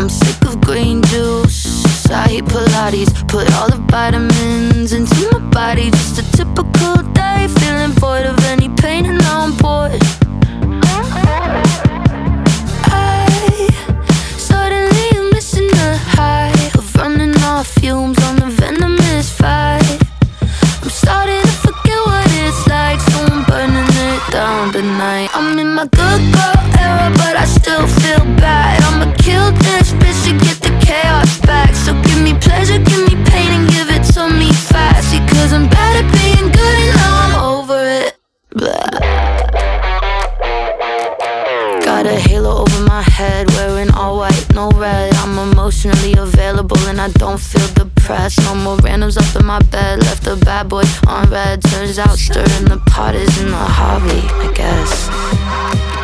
I'm sick of green juice. I hate Pilates, put all the vitamins into my body. Just a typical day, feeling void of any pain and now I'm bored. I suddenly am missing the high of running off fumes on the venomous vibe. I'm starting to forget what it's like, so I'm burning it down tonight. I'm in my good girl era, but I still feel bad. I'ma kill this bitch to get the chaos back. So give me pleasure, give me pain, and give it to me fast. Because I'm bad at being good and now I'm over it. Blah. Got a halo over my head, wearing all white, no red. I'm emotionally available and I don't feel depressed. No more randoms up in my bed, left a bad boy on red. Turns out stirring the pot isn't a hobby, I guess.